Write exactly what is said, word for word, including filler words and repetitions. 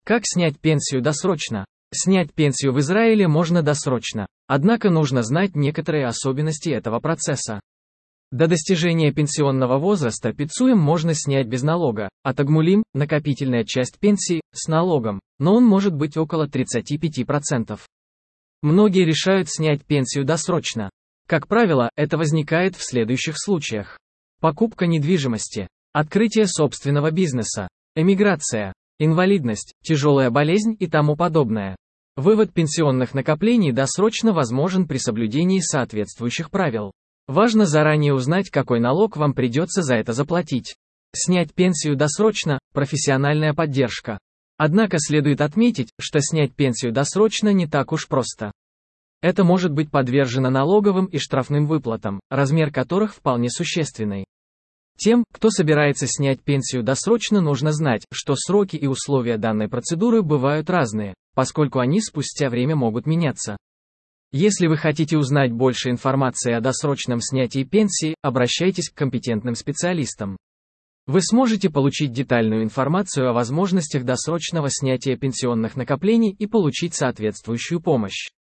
Как снять пенсию досрочно? Снять пенсию в Израиле можно досрочно, однако нужно знать некоторые особенности этого процесса. До достижения пенсионного возраста пицуем можно снять без налога, а тагмулим, накопительная часть пенсии, с налогом, но он может быть около тридцати пяти процентов. Многие решают снять пенсию досрочно. Как правило, это возникает в следующих случаях. Покупка недвижимости, открытие собственного бизнеса, эмиграция, инвалидность, тяжелая болезнь и тому подобное. Вывод пенсионных накоплений досрочно возможен при соблюдении соответствующих правил. Важно заранее узнать, какой налог вам придется за это заплатить. Снять пенсию досрочно – профессиональная поддержка. Однако следует отметить, что снять пенсию досрочно не так уж просто. Это может быть подвержено налоговым и штрафным выплатам, размер которых вполне существенный. Тем, кто собирается снять пенсию досрочно, нужно знать, что сроки и условия данной процедуры бывают разные, поскольку они спустя время могут меняться. Если вы хотите узнать больше информации о досрочном снятии пенсии, обращайтесь к компетентным специалистам. Вы сможете получить детальную информацию о возможностях досрочного снятия пенсионных накоплений и получить соответствующую помощь.